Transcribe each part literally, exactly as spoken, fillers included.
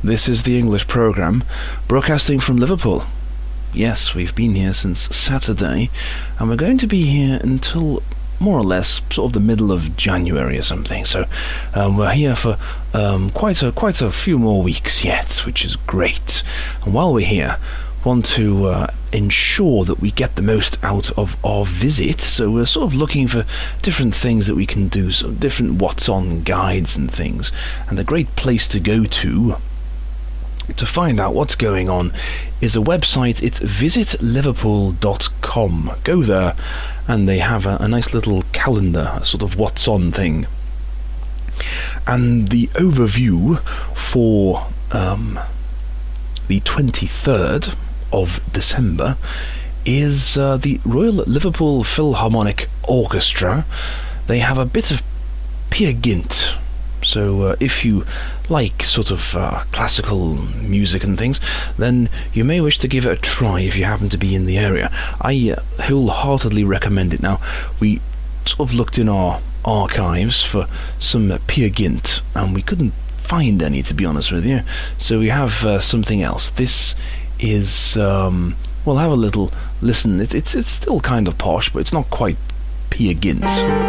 This is the English programme, broadcasting from Liverpool. Yes, we've been here since Saturday, and we're going to be here until more or less sort of the middle of January or something. So um, we're here for um, quite a quite a few more weeks yet, which is great. And while we're here, want to uh, ensure that we get the most out of our visit, so we're sort of looking for different things that we can do, so different what's on guides and things. And a great place to go to to find out what's going on is a website. It's visit liverpool dot com. Go there and they have a, a nice little calendar, a sort of what's on thing. And the overview for um, the twenty-third of December is uh, the Royal Liverpool Philharmonic Orchestra. They have a bit of Peer Gynt. So uh, if you like sort of uh, classical music and things, then you may wish to give it a try if you happen to be in the area. I uh, wholeheartedly recommend it. Now, we sort of looked in our archives for some uh, Peer Gynt, and we couldn't find any, to be honest with you. So we have uh, something else. This is um, we'll have a little listen. It, it's it's still kind of posh, but it's not quite Peer Gynt.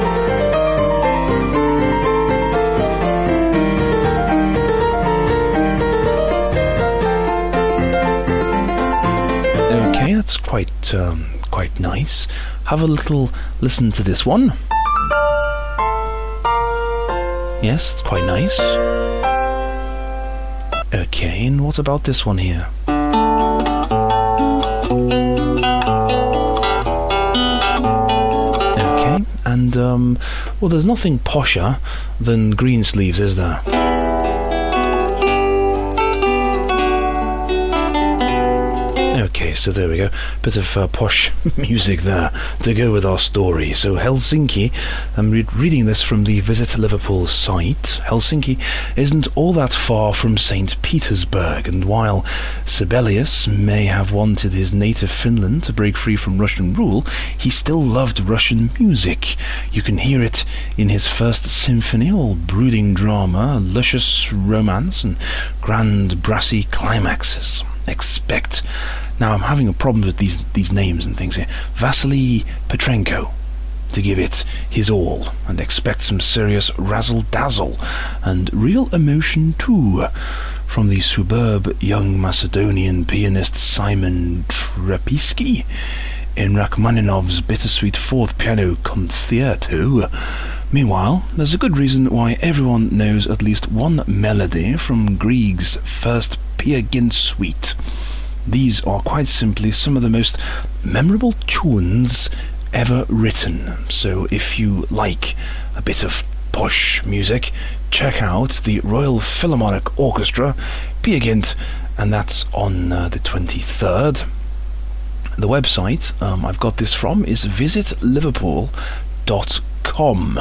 Okay, that's quite um, quite nice. Have a little listen to this one. Yes, it's quite nice. Okay, and what about this one here? Okay, and um, well, there's nothing posher than Greensleeves, is there? Okay, so there we go. Bit of uh, posh music there to go with our story. So Helsinki, I'm re- reading this from the Visit Liverpool site. Helsinki isn't all that far from Saint Petersburg, and while Sibelius may have wanted his native Finland to break free from Russian rule, he still loved Russian music. You can hear it in his first symphony, all brooding drama, luscious romance, and grand brassy climaxes. Expect... Now, I'm having a problem with these these names and things here. Vasily Petrenko, to give it his all, and expect some serious razzle-dazzle, and real emotion too, from the superb young Macedonian pianist Simon Trapitsky in Rachmaninoff's bittersweet fourth piano concerto. Meanwhile, there's a good reason why everyone knows at least one melody from Grieg's first Peer Gynt suite. These are quite simply some of the most memorable tunes ever written. So if you like a bit of posh music, check out the Royal Philharmonic Orchestra, Peer Gynt, and that's on uh, the twenty-third. The website um, I've got this from is visit liverpool dot com.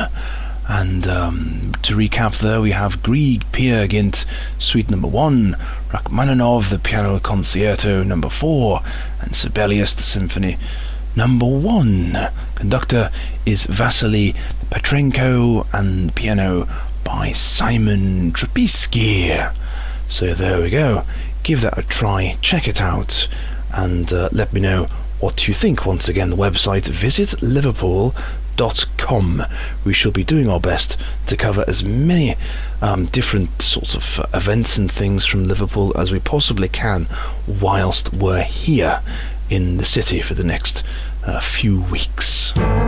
And um, to recap there, we have Grieg Peer Gynt Suite number one, Rachmaninoff the Piano Concerto number four, and Sibelius the Symphony number one. Conductor is Vasily Petrenko, and piano by Simon Trapitsky. So there we go. Give that a try, check it out, and uh, let me know what you think. Once again, the website visit liverpool dot com. We shall be doing our best to cover as many um, different sorts of uh, events and things from Liverpool as we possibly can whilst we're here in the city for the next uh, few weeks.